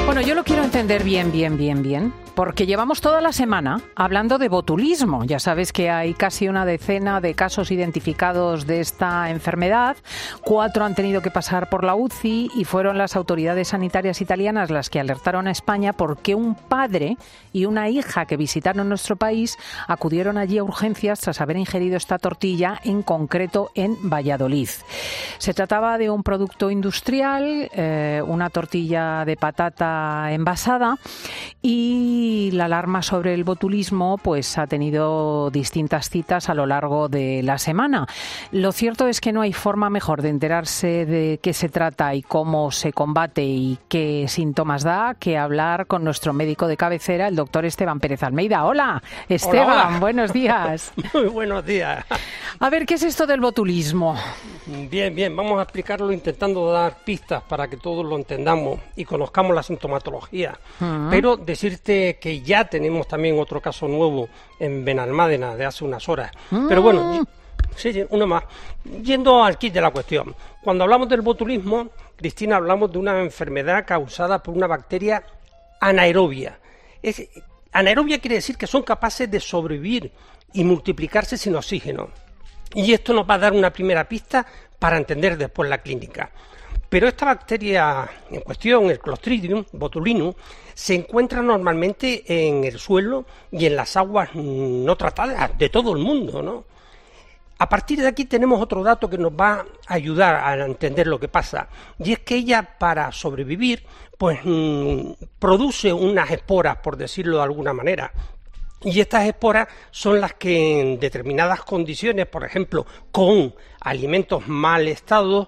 Bueno, yo lo quiero entender bien, porque llevamos toda la semana hablando de botulismo. Ya sabes que hay casi una decena de casos identificados de esta enfermedad. 4 han tenido que pasar por la UCI y fueron las autoridades sanitarias italianas las que alertaron a España porque un padre y una hija que visitaron nuestro país acudieron allí a urgencias tras haber ingerido esta tortilla, en concreto en Valladolid. Se trataba de un producto industrial, una tortilla de patata envasada, y la alarma sobre el botulismo pues ha tenido distintas citas a lo largo de la semana. Lo cierto es que no hay forma mejor de enterarse de qué se trata y cómo se combate y qué síntomas da que hablar con nuestro médico de cabecera, el doctor Esteban Pérez Almeida. Hola, Esteban, hola. Buenos días. Muy buenos días. A ver, ¿qué es esto del botulismo? Bien, vamos a explicarlo intentando dar pistas para que todos lo entendamos y conozcamos la sintomatología. Pero decirte que ya tenemos también otro caso nuevo en Benalmádena de hace unas horas. Pero bueno, sí, uno más. Yendo al kit de la cuestión. Cuando hablamos del botulismo, Cristina, hablamos de una enfermedad causada por una bacteria anaerobia. Anaerobia quiere decir que son capaces de sobrevivir y multiplicarse sin oxígeno. Y esto nos va a dar una primera pista para entender después la clínica. Pero esta bacteria en cuestión, el Clostridium botulinum, se encuentra normalmente en el suelo y en las aguas no tratadas de todo el mundo, ¿no? A partir de aquí tenemos otro dato que nos va a ayudar a entender lo que pasa, y es que ella, para sobrevivir, pues produce unas esporas, por decirlo de alguna manera. Y estas esporas son las que en determinadas condiciones, por ejemplo, con alimentos mal estado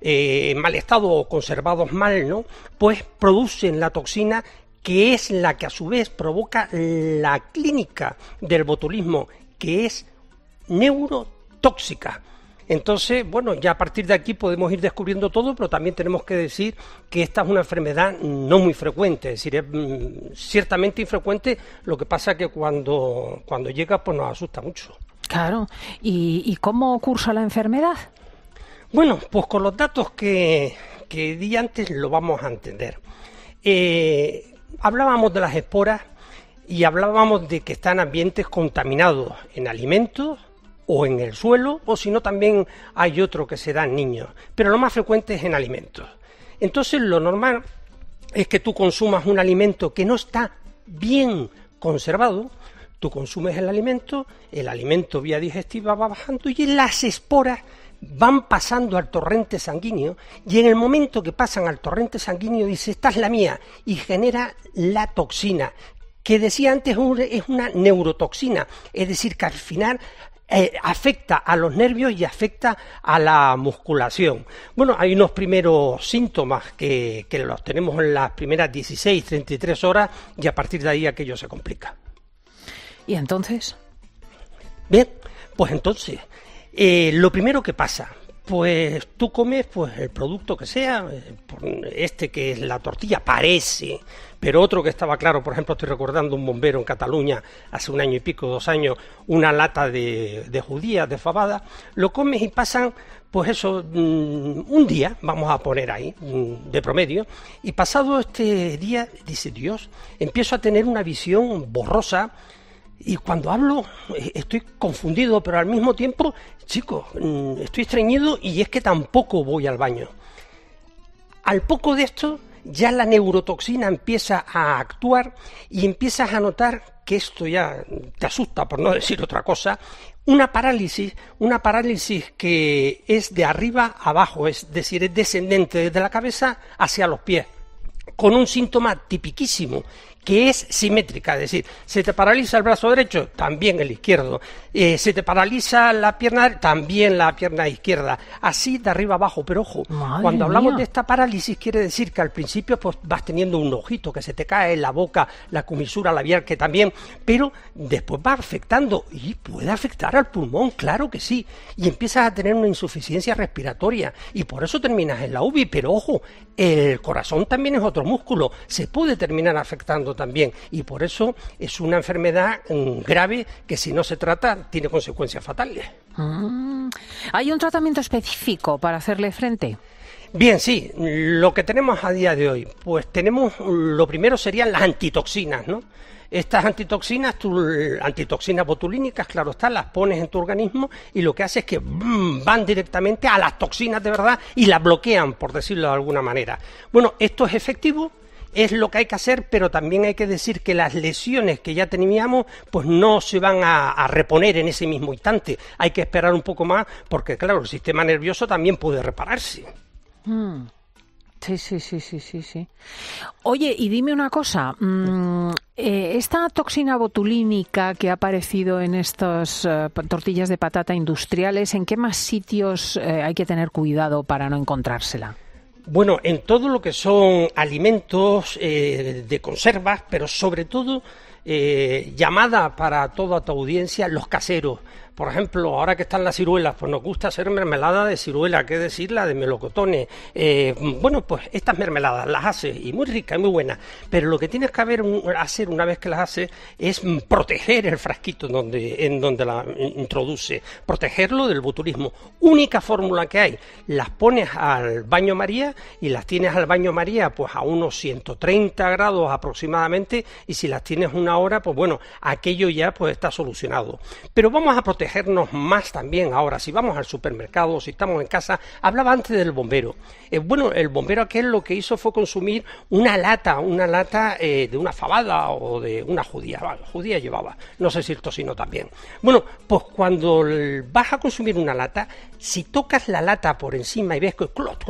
o conservados mal, ¿no?, pues producen la toxina, que es la que a su vez provoca la clínica del botulismo, que es neurotóxica. Entonces, bueno, ya a partir de aquí podemos ir descubriendo todo, pero también tenemos que decir que esta es una enfermedad no muy frecuente, es decir, es ciertamente infrecuente, lo que pasa que cuando llega pues nos asusta mucho. Claro, ¿y cómo cursa la enfermedad? Bueno, pues con los datos que di antes lo vamos a entender. Hablábamos de las esporas y hablábamos de que están en ambientes contaminados, en alimentos o en el suelo, o si no también hay otro que se da en niños, pero lo más frecuente es en alimentos. Entonces lo normal es que tú consumas un alimento que no está bien conservado, tú consumes el alimento vía digestiva va bajando y las esporas van pasando al torrente sanguíneo, y en el momento que pasan al torrente sanguíneo dice, esta es la mía, y genera la toxina, que decía antes es una neurotoxina, es decir, que al final afecta a los nervios y afecta a la musculación. Bueno, hay unos primeros síntomas que los tenemos en las primeras 16, 33 horas, y a partir de ahí aquello se complica. ¿Y entonces? Bien, pues entonces, lo primero que pasa, pues tú comes pues el producto que sea, que es la tortilla, parece, pero otro que estaba claro, por ejemplo, estoy recordando un bombero en Cataluña hace 1 año y pico, 2 años, una lata de judías, de fabada, lo comes y pasan, pues eso, un día, vamos a poner ahí, de promedio, y pasado este día, dice Dios, empiezo a tener una visión borrosa. Y cuando hablo estoy confundido, pero al mismo tiempo, chicos, estoy estreñido y es que tampoco voy al baño. Al poco de esto, ya la neurotoxina empieza a actuar y empiezas a notar que esto ya te asusta, por no decir otra cosa, una parálisis que es de arriba a abajo, es decir, es descendente desde la cabeza hacia los pies, con un síntoma tipiquísimo, que es simétrica, es decir, se te paraliza el brazo derecho, también el izquierdo, se te paraliza la pierna, también la pierna izquierda, así de arriba abajo, pero ojo, cuando hablamos de esta parálisis quiere decir que al principio pues vas teniendo un ojito que se te cae en la boca, la comisura labial que también, pero después va afectando y puede afectar al pulmón, claro que sí, y empiezas a tener una insuficiencia respiratoria y por eso terminas en la UBI, pero ojo, el corazón también es otro músculo, se puede terminar afectando también, y por eso es una enfermedad grave que si no se trata tiene consecuencias fatales. ¿Hay un tratamiento específico para hacerle frente? Bien, sí, lo que tenemos a día de hoy, pues lo primero serían las antitoxinas, ¿no? Estas antitoxinas botulínicas, claro está, las pones en tu organismo y lo que hace es que van directamente a las toxinas de verdad y las bloquean, por decirlo de alguna manera. Bueno, esto es efectivo, es lo que hay que hacer, pero también hay que decir que las lesiones que ya teníamos pues no se van a reponer en ese mismo instante. Hay que esperar un poco más porque, claro, el sistema nervioso también puede repararse. Sí. Oye, y dime una cosa, esta toxina botulínica que ha aparecido en estas tortillas de patata industriales, ¿en qué más sitios hay que tener cuidado para no encontrársela? Bueno, en todo lo que son alimentos de conservas, pero sobre todo llamada para toda tu audiencia, los caseros. Por ejemplo, ahora que están las ciruelas, pues nos gusta hacer mermelada de ciruela, qué decir, la de melocotones. Bueno, pues estas mermeladas las haces y muy ricas y muy buenas, pero lo que tienes que hacer una vez que las haces es proteger el frasquito en donde la introduce, protegerlo del botulismo. Única fórmula que hay, las pones al baño María y las tienes al baño María pues a unos 130 grados aproximadamente, y si las tienes una hora, pues bueno, aquello ya pues está solucionado. Pero vamos a protegernos más también ahora. Si vamos al supermercado, si estamos en casa, hablaba antes del bombero. Bueno, el bombero aquel lo que hizo fue consumir una lata de una fabada o de una judía. Vale, judía llevaba, no sé si el tocino también. Bueno, pues cuando vas a consumir una lata, si tocas la lata por encima y ves que clot,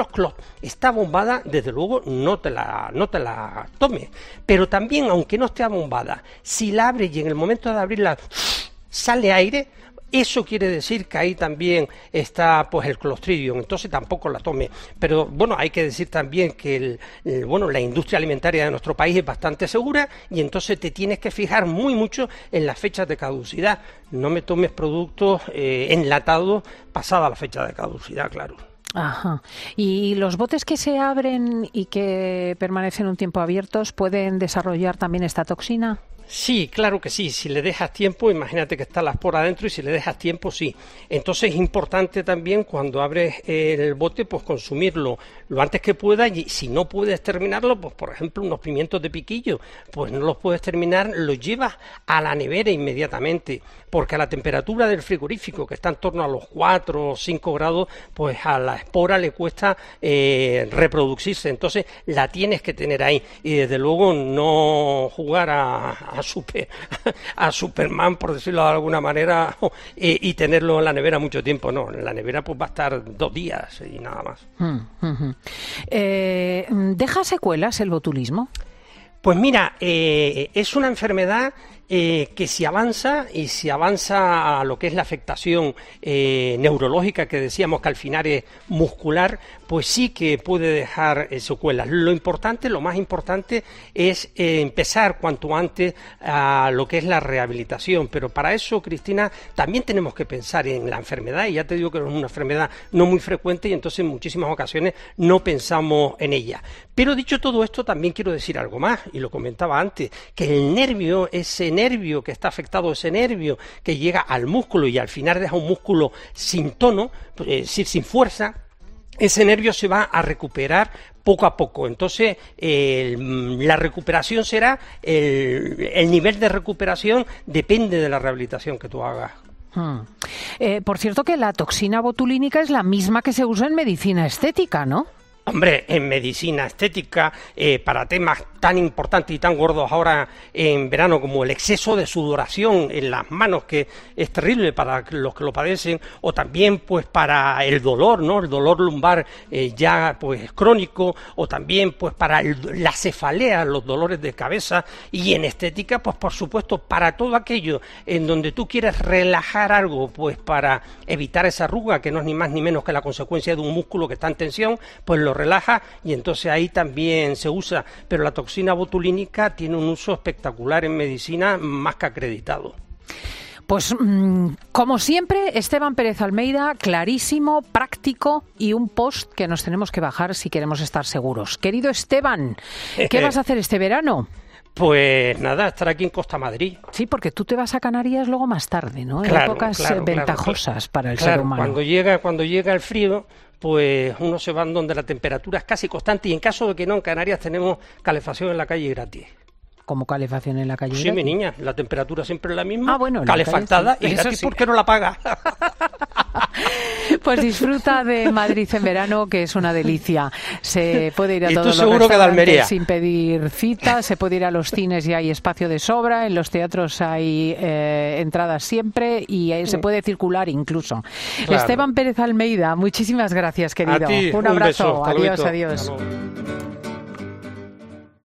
está bombada, desde luego no te la tomes. Pero también, aunque no esté bombada, si la abres y en el momento de abrirla sale aire, eso quiere decir que ahí también está pues el Clostridium, entonces tampoco la tome. Pero bueno, hay que decir también que la industria alimentaria de nuestro país es bastante segura, y entonces te tienes que fijar mucho en las fechas de caducidad. No me tomes productos enlatados pasada la fecha de caducidad, claro. Ajá. ¿Y los botes que se abren y que permanecen un tiempo abiertos pueden desarrollar también esta toxina? Sí, claro que sí. Si le dejas tiempo, imagínate que está la espora adentro, y si le dejas tiempo, sí. Entonces es importante también, cuando abres el bote, pues consumirlo lo antes que puedas, y si no puedes terminarlo, pues por ejemplo unos pimientos de piquillo, pues no los puedes terminar, los llevas a la nevera inmediatamente, porque a la temperatura del frigorífico, que está en torno a los 4 o 5 grados, pues a la espora le cuesta reproducirse, entonces la tienes que tener ahí, y desde luego no jugar a Superman, por decirlo de alguna manera, y tenerlo en la nevera mucho tiempo. No, en la nevera pues va a estar 2 días y nada más. ¿Deja secuelas el botulismo? Pues mira, es una enfermedad que si avanza a lo que es la afectación neurológica, que decíamos que al final es muscular, pues sí que puede dejar secuelas. Lo más importante es empezar cuanto antes a lo que es la rehabilitación, pero para eso, Cristina, también tenemos que pensar en la enfermedad, y ya te digo que es una enfermedad no muy frecuente, y entonces en muchísimas ocasiones no pensamos en ella. Pero dicho todo esto, también quiero decir algo más, y lo comentaba antes, que el nervio, ese nervio que está afectado, ese nervio que llega al músculo y al final deja un músculo sin tono, es decir, sin fuerza, ese nervio se va a recuperar poco a poco. Entonces la recuperación será, el nivel de recuperación depende de la rehabilitación que tú hagas. Por cierto, que la toxina botulínica es la misma que se usa en medicina estética, ¿no? Hombre, en medicina estética, para temas tan importantes y tan gordos ahora en verano como el exceso de sudoración en las manos, que es terrible para los que lo padecen, o también pues para el dolor, ¿no? El dolor lumbar ya pues crónico, o también pues para la cefalea, los dolores de cabeza, y en estética pues por supuesto para todo aquello en donde tú quieres relajar algo, pues para evitar esa arruga, que no es ni más ni menos que la consecuencia de un músculo que está en tensión, pues lo relaja, y entonces ahí también se usa. Pero la toxina botulínica tiene un uso espectacular en medicina, más que acreditado. Pues como siempre, Esteban Pérez Almeida, clarísimo, práctico, y un post que nos tenemos que bajar si queremos estar seguros. Querido Esteban, ¿qué vas a hacer este verano? Pues nada, estar aquí en Costa Madrid. Sí, porque tú te vas a Canarias luego más tarde, ¿no? En Claro, épocas claro, ventajosas para el ser claro, humano. cuando llega el frío, pues uno se va donde la temperatura es casi constante y en caso de que no, en Canarias tenemos calefacción en la calle gratis. ¿Como calefacción en la calle? Sí, mi niña, la temperatura siempre es la misma, bueno, calefactada sí. y gratis porque no la paga. Pues disfruta de Madrid en verano, que es una delicia. Se puede ir a todos los restaurantes sin pedir cita, se puede ir a los cines y hay espacio de sobra, en los teatros hay entradas siempre y se puede circular incluso. Claro. Esteban Pérez Almeida, muchísimas gracias, querido. A ti, un abrazo. Beso. Adiós, Hasta adiós. luego.